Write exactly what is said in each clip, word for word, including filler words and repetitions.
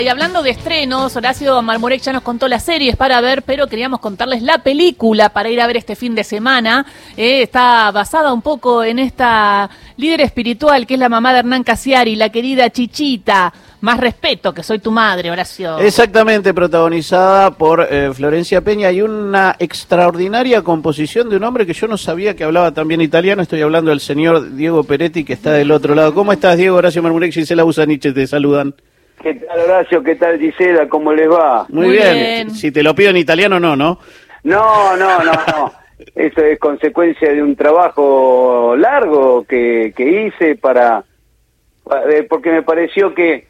Y hablando de estrenos, Horacio Marmurek ya nos contó las series para ver, pero queríamos contarles la película para ir a ver este fin de semana. Eh, está basada un poco en esta líder espiritual que es la mamá de Hernán Casiari, la querida Chichita. Más respeto, que soy tu madre, Horacio. Exactamente, protagonizada por eh, Florencia Peña y una extraordinaria composición de un hombre que yo no sabía que hablaba tan bien italiano. Estoy hablando del señor Diego Peretti, que está del otro lado. ¿Cómo estás, Diego? Horacio Marmurek, Gisela Busaniche, te saludan. ¿Qué tal, Horacio? ¿Qué tal, Gisela? ¿Cómo les va? Muy, Muy bien. bien. Si te lo pido en italiano, no, ¿no? No, no, no, no. Eso es consecuencia de un trabajo largo que, que hice para... Porque me pareció que...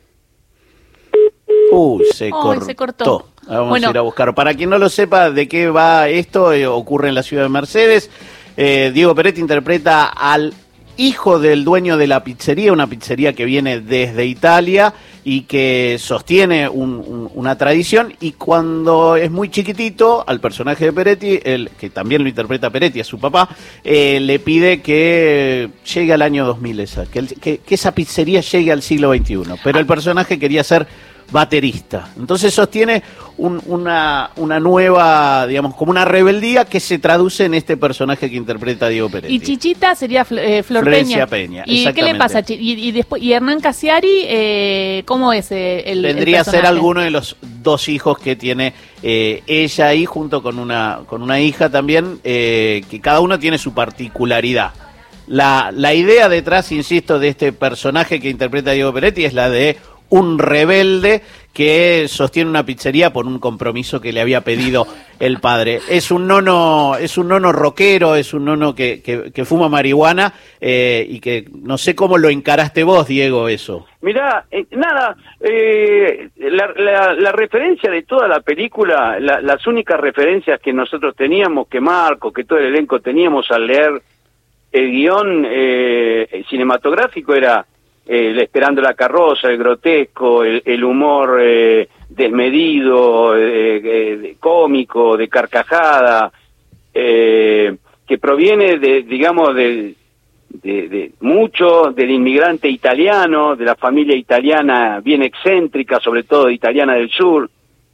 Uy, se, oh, cortó. se cortó. Vamos bueno. a ir a buscar. Para quien no lo sepa de qué va esto, eh, ocurre en la ciudad de Mercedes. Eh, Diego Peretti interpreta al hijo del dueño de la pizzería, una pizzería que viene desde Italia y que sostiene un, un, una tradición, y cuando es muy chiquitito, al personaje de Peretti, el, que también lo interpreta Peretti, a su papá, eh, le pide que llegue al año dos mil, esa, que, el, que, que esa pizzería llegue al siglo veintiuno, pero el personaje quería ser baterista. Entonces sostiene un, una, una nueva, digamos, como una rebeldía que se traduce en este personaje que interpreta Diego Peretti. Y Chichita sería eh, Flor Florencia Peña. Peña. ¿Y qué le pasa? Y, y después y Hernán Casiari, eh, ¿cómo es eh, el Vendría el a ser alguno de los dos hijos que tiene eh, ella ahí, junto con una, con una hija también, eh, que cada uno tiene su particularidad. La, la idea detrás, insisto, de este personaje que interpreta Diego Peretti es la de un rebelde que sostiene una pizzería por un compromiso que le había pedido el padre. Es un nono, es un nono rockero, es un nono que, que, que fuma marihuana, eh, y que no sé cómo lo encaraste vos, Diego, eso. Mirá, eh, nada, eh, la, la, la referencia de toda la película, la, las únicas referencias que nosotros teníamos, que Marco, que todo el elenco teníamos al leer el guión eh, cinematográfico era Eh, Esperando la carroza, el grotesco, el, el humor eh, desmedido, eh, eh, cómico, de carcajada, eh, que proviene de, digamos, de, de, de mucho del inmigrante italiano, de la familia italiana bien excéntrica, sobre todo italiana del sur.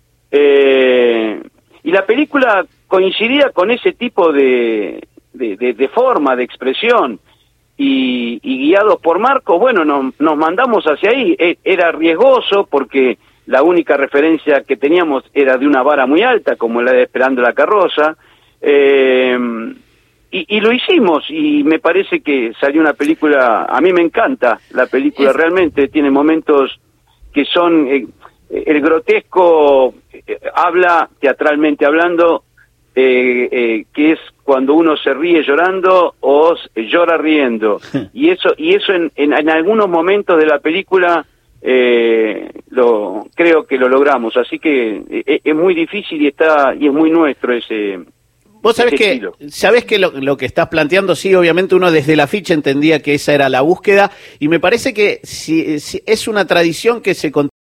Eh, y la película coincidía con ese tipo de, de, de, de forma, de expresión. Y, y guiados por Marco, bueno, no, nos mandamos hacia ahí. E, era riesgoso porque la única referencia que teníamos era de una vara muy alta, como la de Esperando la carroza, eh, y, y lo hicimos, y me parece que salió una película, a mí me encanta la película, es... realmente tiene momentos que son, eh, el grotesco eh, habla, teatralmente hablando, Eh, eh, que es cuando uno se ríe llorando o llora riendo, y eso y eso en, en, en algunos momentos de la película eh, lo creo que lo logramos, así que eh, es muy difícil y está y es muy nuestro ese. Vos sabés que estilo. sabés que lo, lo que estás planteando, sí, obviamente uno desde la ficha entendía que esa era la búsqueda, y me parece que si, si es una tradición que se continúa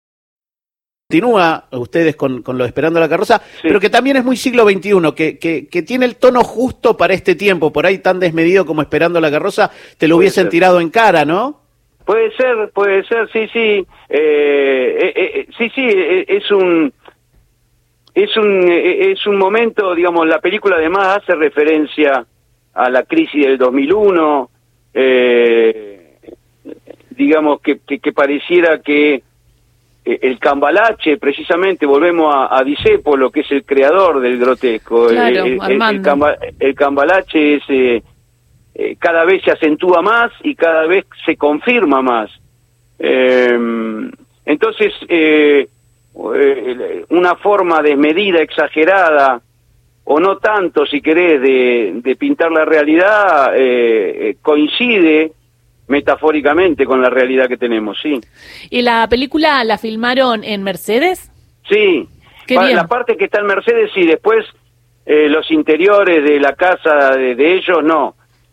Continúa ustedes con, con lo de Esperando la carroza, sí, pero que también es muy siglo veintiuno, que, que, que tiene el tono justo para este tiempo. Por ahí tan desmedido como Esperando la carroza te lo hubiesen ser. tirado en cara, ¿no? Puede ser, puede ser, sí, sí, eh, eh, eh, sí, sí, eh, es un, es un, eh, es un momento, digamos, la película además hace referencia a la crisis del dos mil uno, eh, digamos que, que, que pareciera que el cambalache, precisamente, volvemos a, a Discépolo, que es el creador del grotesco. Claro, el, el, el, camba, el cambalache es, eh, eh, cada vez se acentúa más y cada vez se confirma más. Eh, entonces, eh, eh, una forma desmedida, exagerada, o no tanto, si querés, de, de pintar la realidad, eh, coincide metafóricamente con la realidad que tenemos, sí. ¿Y la película la filmaron en Mercedes? Sí, Qué pa bien. La parte que está en Mercedes, sí, después eh, los interiores de la casa de, de ellos, no.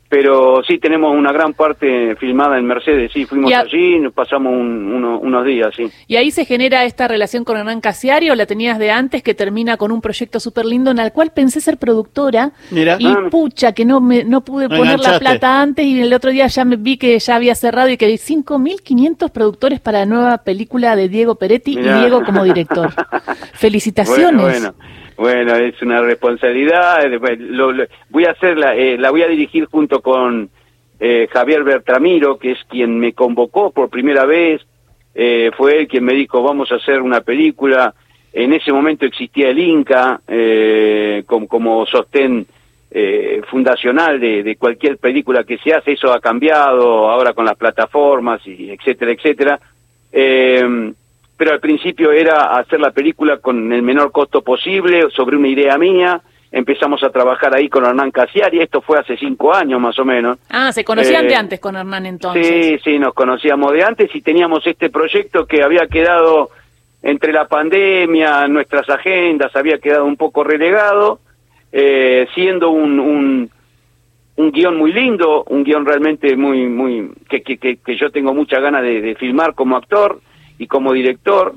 Pero sí, tenemos una gran parte filmada en Mercedes, sí, fuimos a... allí, nos pasamos un, uno, unos días, sí. ¿Y ahí se genera esta relación con Hernán Casiari o la tenías de antes, que termina con un proyecto súper lindo en el cual pensé ser productora? Mira. Y Ah, pucha, que no me no pude me poner enganchaste. la plata antes y el otro día ya me vi que ya había cerrado y que hay cinco mil quinientos productores para la nueva película de Diego Peretti Mirá. y Diego como director. Felicitaciones. Bueno, bueno. Bueno, es una responsabilidad. Lo, lo, voy a hacerla, eh, la voy a dirigir junto con eh, Javier Bertramiro, que es quien me convocó por primera vez. Eh, fue él quien me dijo, vamos a hacer una película. En ese momento existía el Inca eh, como, como sostén eh, fundacional de, de cualquier película que se hace. Eso ha cambiado ahora con las plataformas, y etcétera, etcétera. Eh, pero al principio era hacer la película con el menor costo posible, sobre una idea mía. Empezamos a trabajar ahí con Hernán Casiari, esto fue hace cinco años más o menos. Ah, se conocían Eh, de antes con Hernán entonces. Sí, sí, nos conocíamos de antes y teníamos este proyecto que había quedado entre la pandemia, nuestras agendas, había quedado un poco relegado, eh, siendo un, un, un guión muy lindo, un guión realmente muy, muy, que, que, que, que yo tengo muchas ganas de, de filmar como actor y como director,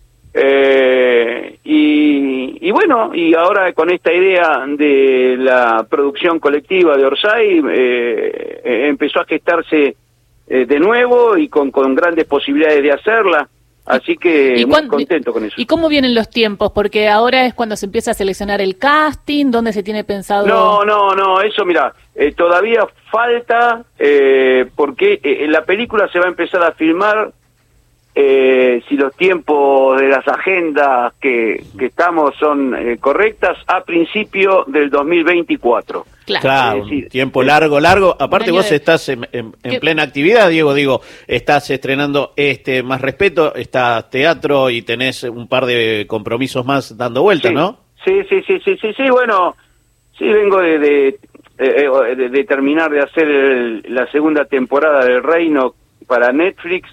eh, y, y bueno, y ahora con esta idea de la producción colectiva de Orsay, eh, eh, empezó a gestarse eh, de nuevo y con, con grandes posibilidades de hacerla, así que ¿Y muy cuán- contento con eso. ¿Y cómo vienen los tiempos? Porque ahora es cuando se empieza a seleccionar el casting, ¿dónde se tiene pensado? No, no, no, eso mira, eh, todavía falta, eh, porque eh, la película se va a empezar a filmar, eh, si los tiempos de las agendas que, que estamos son eh, correctas, a principio del dos mil veinticuatro. Claro. Claro, Es decir, un tiempo largo, largo. Aparte año vos de- estás en, en- en ¿Qué? plena actividad, Diego, digo, estás estrenando este Más Respeto, está teatro y tenés un par de compromisos más dando vueltas, Sí, ¿no? Sí, sí, sí, sí, sí, sí, bueno, sí vengo de, de, eh, de- de terminar de hacer el- la segunda temporada del Reino para Netflix,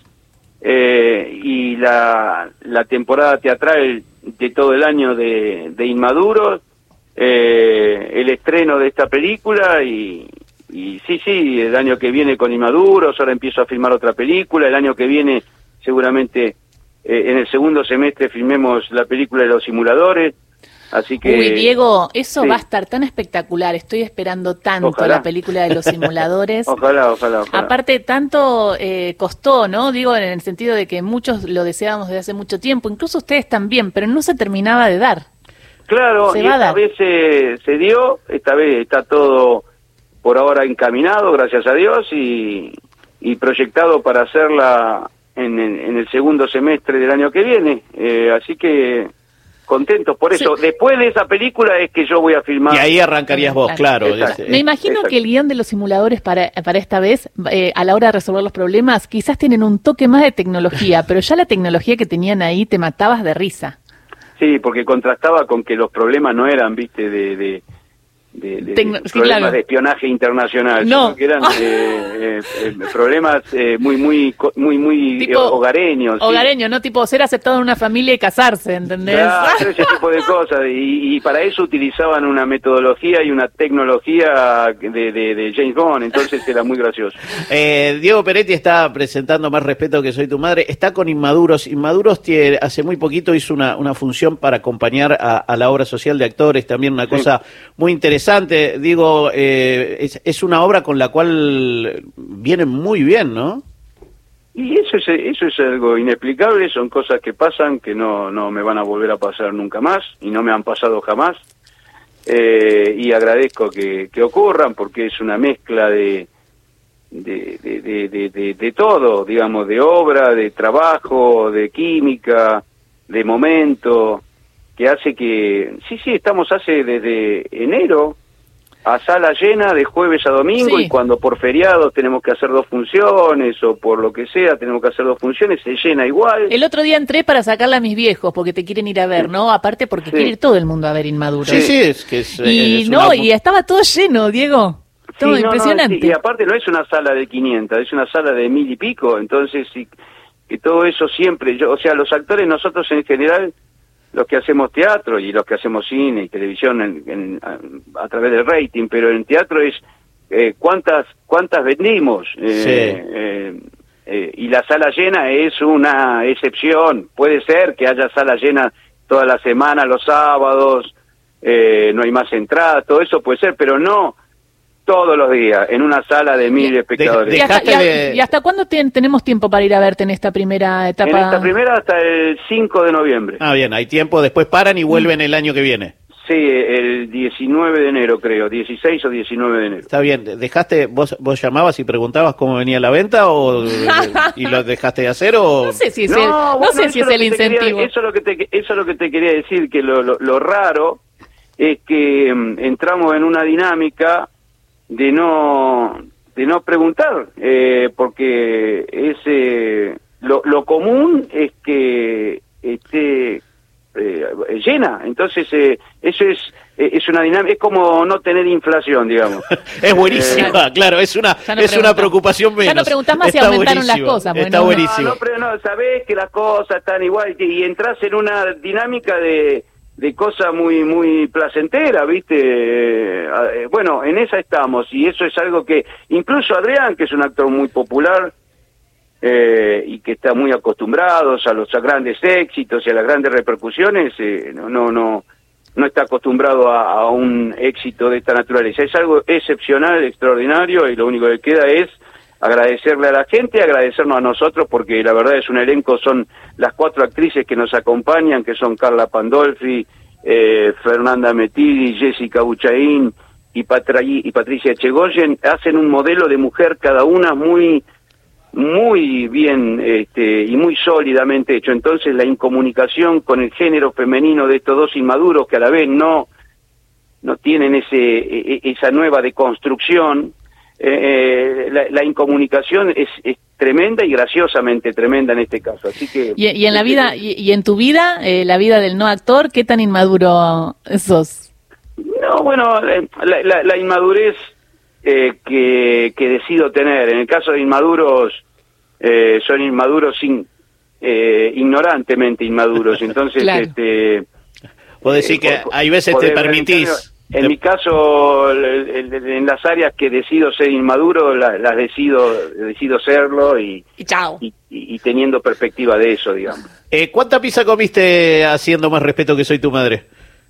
eh, y la, la temporada teatral de todo el año de, de Inmaduros, eh, el estreno de esta película y, y sí, sí, el año que viene con Inmaduros, ahora empiezo a filmar otra película, el año que viene seguramente eh, en el segundo semestre filmemos la película de los simuladores, así que... Uy, Diego, eso sí. va a estar tan espectacular. Estoy esperando tanto Ojalá. la película de los simuladores. Ojalá, ojalá, ojalá. Aparte, tanto eh, costó, ¿no? Digo, en el sentido de que muchos lo deseábamos desde hace mucho tiempo, incluso ustedes también, pero no se terminaba de dar. Claro, Se y va a esta dar. vez se, se dio, esta vez está todo por ahora encaminado, gracias a Dios, y, y proyectado para hacerla en, en, en el segundo semestre del año que viene. Eh, así que contentos por eso. Sí. Después de esa película es que yo voy a filmar. Y ahí arrancarías vos, claro. Exacto. es- Me es- imagino exacto. que el guión de los simuladores para, para esta vez, eh, a la hora de resolver los problemas, quizás tienen un toque más de tecnología, pero ya la tecnología que tenían ahí te matabas de risa. Sí, porque contrastaba con que los problemas no eran, viste, de... de de, de- Tecno- de sí, problemas claro. de espionaje internacional, No. sino que eran eh, eh, eh, problemas eh, muy muy co- muy muy Tipo, hogareños, sí. Hogareño, ¿no? Tipo ser aceptado en una familia y casarse, ¿entendés? Claro, ese tipo de cosas, y, y para eso utilizaban una metodología y una tecnología de, de, de James Bond, entonces era muy gracioso. Eh, Diego Peretti está presentando Más Respeto, que soy tu madre, está con Inmaduros. Inmaduros tiene, hace muy poquito hizo una, una función para acompañar a, a la obra social de actores, también una Sí. cosa muy interesante. Digo, eh, es, es una obra con la cual viene muy bien, ¿no? Y eso es eso es algo inexplicable, son cosas que pasan que no no me van a volver a pasar nunca más y no me han pasado jamás. Eh, y agradezco que, que ocurran porque es una mezcla de de, de, de, de, de, de todo, digamos, de obra, de trabajo, de química, de momento, que hace que, sí, sí, estamos hace desde enero a sala llena de jueves a domingo, Sí. y cuando por feriados tenemos que hacer dos funciones o por lo que sea tenemos que hacer dos funciones, se llena igual. El otro día entré para sacarla a mis viejos porque te quieren ir a ver, ¿no? Aparte porque Sí. quiere ir todo el mundo a ver Inmaduro. Sí, sí, es que es, Y es no, una- y estaba todo lleno, Diego. Sí, Todo no, no, impresionante. sí, y aparte no es una sala de quinientas, es una sala de mil y pico, entonces sí, que todo eso siempre, yo, o sea, los actores nosotros en general, los que hacemos teatro y los que hacemos cine y televisión en, en, a, a través del rating, pero en teatro es eh, cuántas cuántas vendimos. Eh, Sí. eh, eh, y la sala llena es una excepción. Puede ser que haya sala llena toda la semana, los sábados, eh, no hay más entradas, todo eso puede ser, pero no todos los días, en una sala de mil Y- espectadores. ¿Y hasta, y a- Dejaste- y hasta cuándo ten- tenemos tiempo para ir a verte en esta primera etapa? En esta primera hasta el cinco de noviembre. Ah, bien, hay tiempo, después paran y vuelven el año que viene. Sí, el diecinueve de enero creo, dieciséis o diecinueve de enero. Está bien, dejaste, vos, vos llamabas y preguntabas cómo venía la venta o y lo dejaste de hacer o No sé si es el, no bueno, sé eso si es lo el que te quería- incentivo. eso es lo que te eso es lo que te quería decir, que lo, lo, lo raro es que mm, entramos en una dinámica de no de no preguntar, eh, porque es eh, lo, lo común es que esté eh, llena, entonces eh, eso es eh, es una dinámica, es como no tener inflación, digamos. es buenísima, claro, es una Ya no es una preguntás. preocupación menos. Ya no preguntás más si Está aumentaron las buenísimo, cosas, pues, Está no. buenísimo. No, no, pero no, sabés que las cosas están igual y entras en una dinámica de, de cosa muy muy placentera, ¿viste? Eh, eh, bueno, en esa estamos y eso es algo que incluso Adrián, que es un actor muy popular eh, y que está muy acostumbrado a los a grandes éxitos y a las grandes repercusiones, eh, no no no no está acostumbrado a, a un éxito de esta naturaleza. Es algo excepcional, extraordinario, y lo único que queda es agradecerle a la gente, agradecernos a nosotros, porque la verdad es un elenco, son las cuatro actrices que nos acompañan, que son Carla Pandolfi, eh, Fernanda Metidi, Jessica Buchaín y, Patri- y Patricia Echegoyen, hacen un modelo de mujer cada una muy muy bien este, y muy sólidamente hecho. Entonces la incomunicación con el género femenino de estos dos inmaduros, que a la vez no no tienen ese e- esa nueva deconstrucción, eh, la, la incomunicación es, es tremenda y graciosamente tremenda en este caso. Así que Y, y en la vida, y, y en tu vida, eh, la vida del no actor, ¿qué tan inmaduro sos? No, bueno, eh, la, la, la inmadurez eh, que, que decido tener. En el caso de inmaduros, eh, son inmaduros sin, eh, ignorantemente inmaduros. Entonces, Claro. este, Vos decís eh, que por- hay veces por te el- permitís. En te- mi caso, el- el- el- en las áreas que decido ser inmaduro, la- las decido decido serlo y, Y chao. y, y- y teniendo perspectiva de eso, digamos. Eh, ¿Cuánta pizza comiste haciendo Más Respeto que Soy Tu Madre?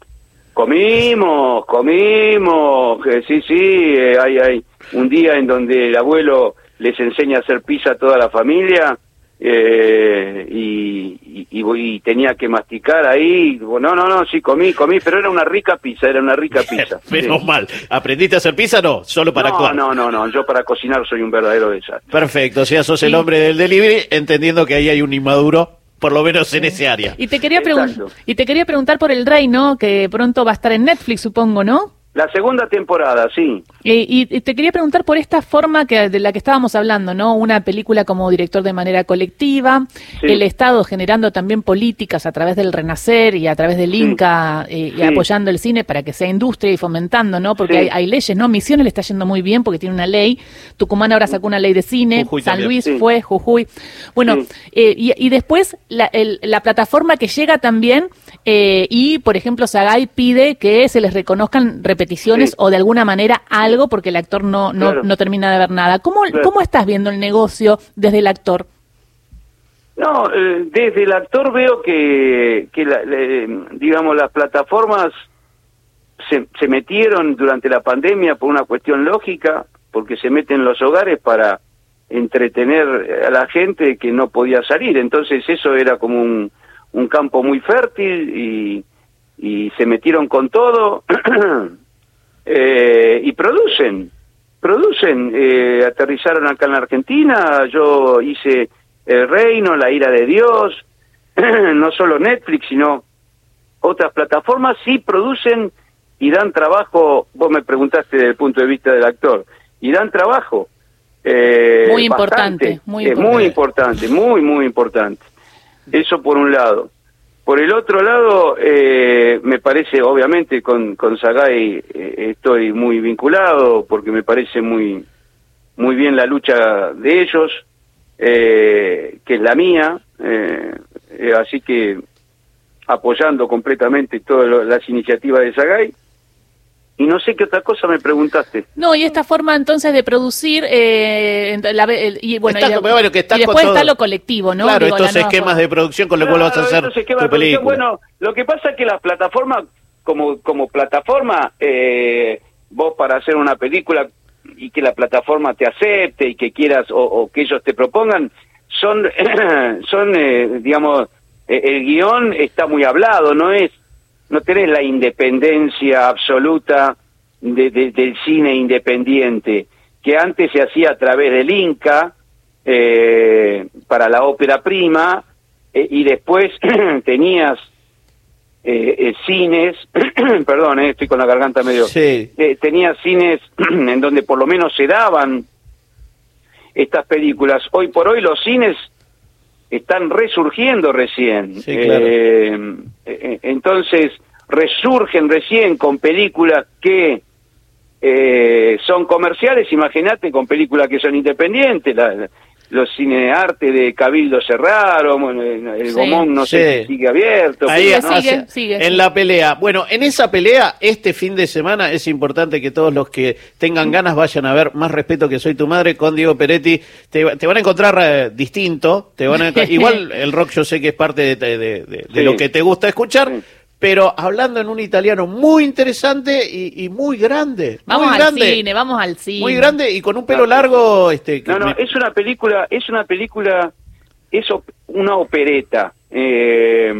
Comimos, comimos, que sí, sí, eh, hay, hay un día en donde el abuelo les enseña a hacer pizza a toda la familia eh, y, y, y voy- y tenía que masticar ahí. No, no, no, sí, comí, comí, pero era una rica pizza, era una rica pizza. Menos Sí. mal. ¿Aprendiste a hacer pizza? No, solo para no, actuar. no, no, no, yo para cocinar soy un verdadero desastre. Perfecto, o sea, sos el hombre del delivery, entendiendo que ahí hay un inmaduro, por lo menos en ese área. Y te quería pregun- Exacto. y te quería preguntar por El Rey, ¿no? Que pronto va a estar en Netflix, supongo, ¿no? La segunda temporada, sí. Eh, y, y te quería preguntar por esta forma que de la que estábamos hablando, ¿no? Una película como director de manera colectiva, Sí. el Estado generando también políticas a través del Renacer y a través del Sí. Inca eh, y Sí. apoyando el cine para que sea industria y fomentando, ¿no? Porque Sí. hay, hay leyes, ¿no? Misiones le está yendo muy bien porque tiene una ley. Tucumán ahora sacó una ley de cine. Jujuy San también. Luis Sí. fue, Jujuy. Bueno, Sí. eh, y, y después la, el- la plataforma que llega también eh, y, por ejemplo, Sagay pide que se les reconozcan repeticiones Sí. o de alguna manera algo porque el actor no, no, Claro. no termina de ver nada. ¿Cómo, Claro. ¿Cómo estás viendo el negocio desde el actor? No, eh, desde el actor veo que, que la- le- digamos, las plataformas se, se metieron durante la pandemia por una cuestión lógica, porque se meten en los hogares para entretener a la gente que no podía salir. Entonces eso era como un, un campo muy fértil y, y se metieron con todo eh, y producen, producen. Eh, aterrizaron acá en la Argentina, yo hice El Reino, La Ira de Dios, no solo Netflix, sino otras plataformas sí producen y dan trabajo. Vos me preguntaste desde el punto de vista del actor, y dan trabajo. Eh, Muy importante, bastante. muy Eh, importante. muy importante, muy, muy importante. Eso por un lado. Por el otro lado, eh, me parece, obviamente, con, con Sagay eh, estoy muy vinculado, porque me parece muy, muy bien la lucha de ellos, eh, que es la mía, eh, eh, así que apoyando completamente todas lo- las iniciativas de Sagay. y no sé qué otra cosa me preguntaste. No, y esta forma entonces de producir, eh, la, el, y bueno, está, y, bueno, que está y después todo, está lo colectivo, ¿no? Claro, Digo, estos esquemas forma. de producción con los claro, cuales vas a hacer estos esquemas tu de producción, película. bueno, lo que pasa es que las plataformas, como, como plataforma, eh, vos para hacer una película y que la plataforma te acepte y que quieras o, o que ellos te propongan, son, son eh, digamos, eh, el guión está muy hablado, no es, no tenés la independencia absoluta de, de, del cine independiente, que antes se hacía a través del Inca, eh, para la ópera prima, eh, y después tenías eh, eh, cines, perdón, eh, estoy con la garganta medio, sí. eh, tenías cines en donde por lo menos se daban estas películas. Hoy por hoy los cines están resurgiendo recién, Sí, claro. eh, eh, entonces resurgen recién con películas que eh, son comerciales, imagínate con películas que son independientes, la, la, los cinearte de Cabildo cerraron, bueno, el Sí. Gomón no Sí. sé si sigue abierto. Ahí pero, es, ¿no? sigue, hacia- sigue, en sigue. la pelea. Bueno, en esa pelea, este fin de semana, es importante que todos los que tengan ganas vayan a ver Más respeto que soy tu madre con Diego Peretti. Te, te van a encontrar eh, distinto, te van a enco- igual el rock yo sé que es parte de, de- de- de Sí. lo que te gusta escuchar, Sí. pero hablando en un italiano muy interesante y, y muy grande. Vamos muy al grande, cine, vamos al cine. Muy grande y con un pelo No, largo. Este, que No, no, me- es una película, es una película, es op- una opereta, eh,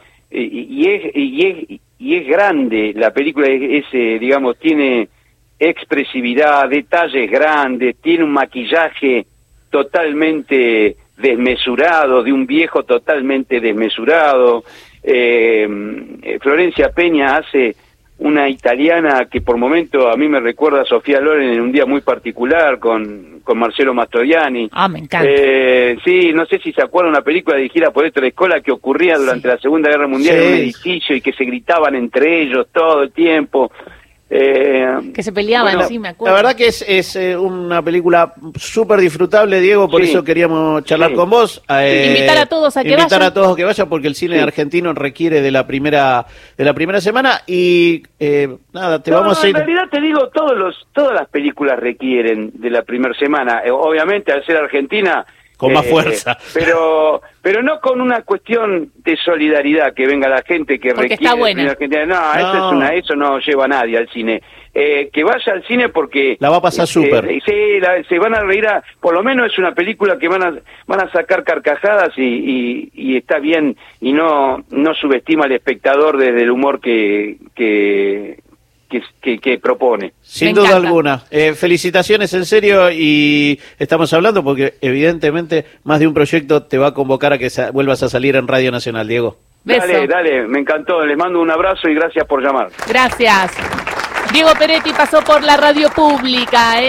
y, y es y es y es grande la película, es, es, eh, digamos, tiene expresividad, detalles grandes, tiene un maquillaje totalmente desmesurado, de un viejo totalmente desmesurado. Eh, Florencia Peña hace una italiana que por momento a mí me recuerda a Sofía Loren en un día muy particular con, con Marcello Mastroianni. Ah, me encanta. Eh, sí, no sé si se acuerdan una película dirigida por Héctor Escola que ocurría durante Sí. la Segunda Guerra Mundial Sí. en un edificio y que se gritaban entre ellos todo el tiempo. Eh, Que se peleaban, bueno, sí, me La acuerdo. verdad que es, es eh, una película súper disfrutable, Diego, por Sí. eso queríamos charlar Sí. con vos. Eh, Invitar a todos a que invitar vayan. a todos a que vayan porque el cine Sí. argentino requiere de la primera de la primera semana y eh, nada, te no, vamos a en ir... realidad te digo, todos los, todas las películas requieren de la primera semana. Eh, obviamente, al ser Argentina... Con más fuerza. Pero pero no con una cuestión de solidaridad, que venga la gente que Porque requiere... está buena. de la Argentina. No, No. Eso, es una, eso no lleva a nadie al cine. Eh, que vaya al cine porque... La va a pasar eh, súper. eh, sí, la- se van a reír, a- por lo menos es una película que van a van a sacar carcajadas y, y, y está bien, y no no subestima al espectador desde el humor que... que que, que, que propone. Sin Me duda encanta. alguna. Eh, felicitaciones en serio y estamos hablando porque evidentemente más de un proyecto te va a convocar a que sa- vuelvas a salir en Radio Nacional, Diego. Beso. Dale, dale, me encantó, les mando un abrazo y gracias por llamar. Gracias. Diego Peretti pasó por la radio pública, ¿eh?